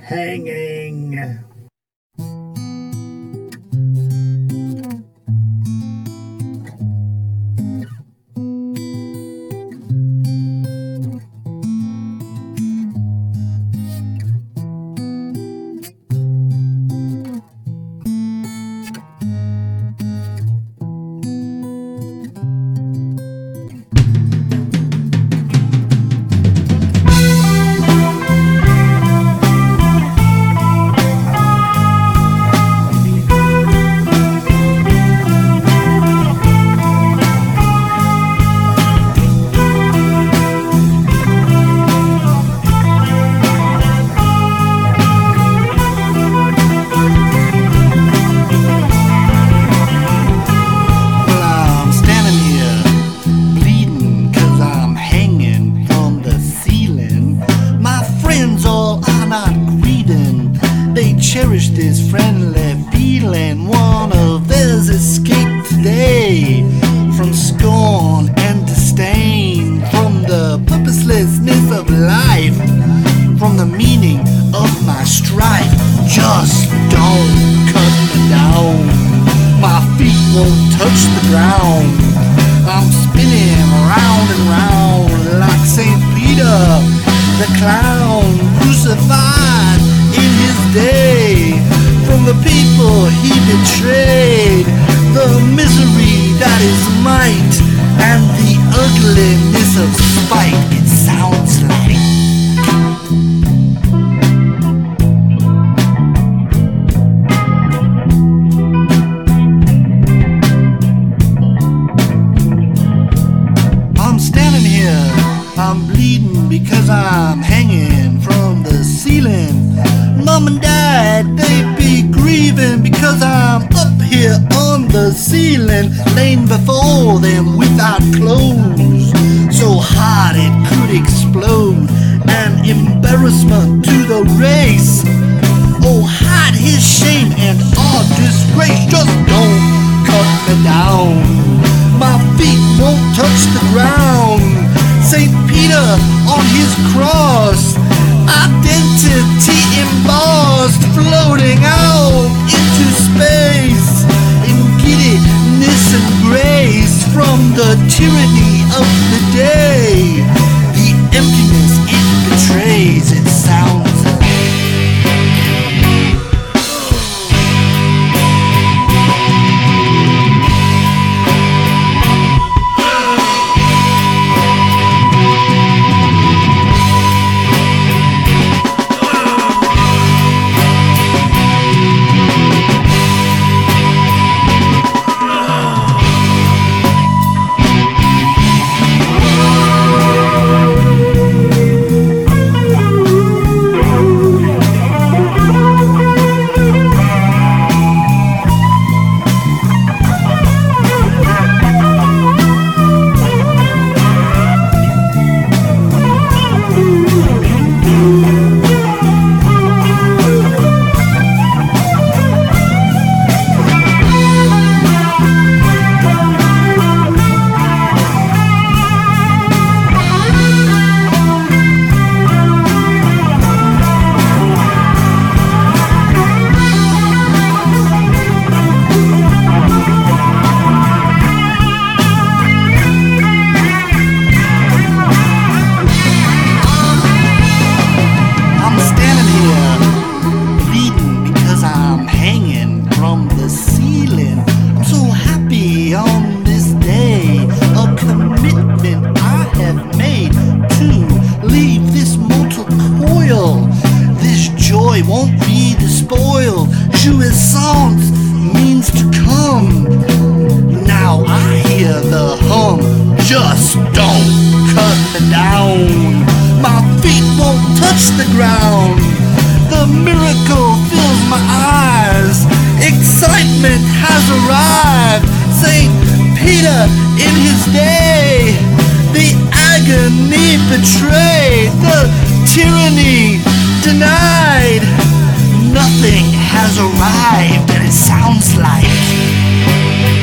hanging. Cherish this friendly feeling. One of theirs escaped today from scorn and disdain, from the purposelessness of life, from the meaning of my strife. Just don't cut me down. My feet won't touch the ground. I'm spinning round and round like St. Peter the clown, crucified in his day. From the people he betrayed, the misery that is might, and the ugliness of spite. It sounds like I'm standing here, I'm bleeding because I'm hanging from the ceiling. Mom and Dad, they be grieving because I'm up here on the ceiling, laying before them without clothes, so hard it could explode. An embarrassment to the race. Oh, hide his shame and our disgrace. Just don't cut me down. My feet won't touch the ground. St. Peter on his cross, identity embossed, floating out into space in giddiness and grace from the tyranny of the day. The emptiness it betrays, it sounds won't be despoiled. Jouissance means to come. Now I hear the hum. Just don't cut me down. My feet won't touch the ground. The miracle fills my eyes. Excitement has arrived. St. Peter in his day, the agony betrayed, the tyranny denied. Nothing has arrived, and it sounds like